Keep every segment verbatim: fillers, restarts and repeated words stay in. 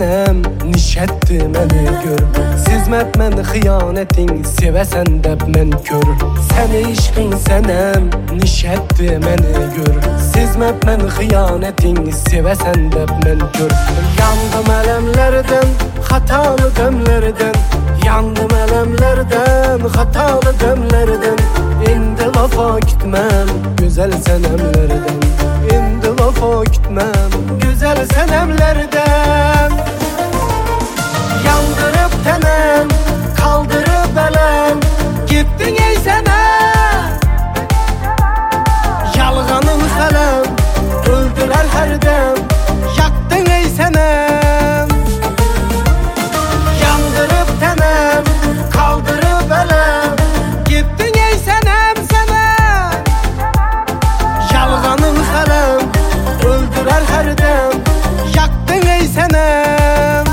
sənəm, nişətdi məni gör. Sizmət mən xiyanetin, sevəsən dəb mən kör. Səni işqin sənəm, nişətdi məni gör. Sizmət mən xiyanetin, sevəsən dəb mən kör. Yandım ələmlərdən, xatalı dəmlərdən. Yandım ələmlərdən, xatalı dəmlərdən. İndi lafa gitməm, gözəl sənəmlərdən. İndi lafa gitməm, gözəl sənəmlərdən. Yandırıb tənəm, kaldırıb ələm. Gittin ey sənəm, yalğanın xələm. Öldürər hərdəm, yaktın ey sənəm. Yandırıb tənəm, kaldırıb ələm. Gittin ey sənəm, sənəm, yalğanın xələm. Öldürər hərdəm, yaktın ey sənəm.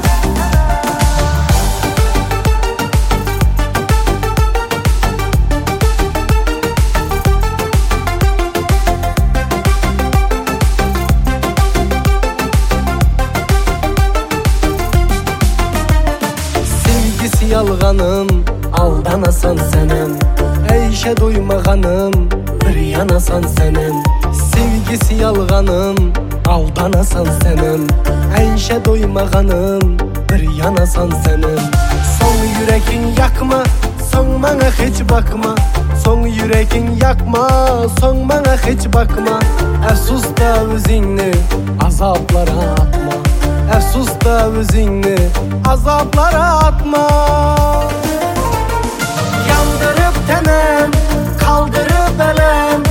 Sevgisi yalğanım, aldanasan sənəm. Əyşə doymağanım, bir yanasan sənəm. Sevgisi yalğanım, aldanasan sənəm. Əyşə doymağanım, bir yanasan sənəm. Son yürekin yakma, son mənə heç bakma. Son yürekin yakma, son mənə heç bakma. Əfsus da özünü azablara atma. Əfsus da özünü azablara atma. Yandırıb tənəm, kaldırıb ələm.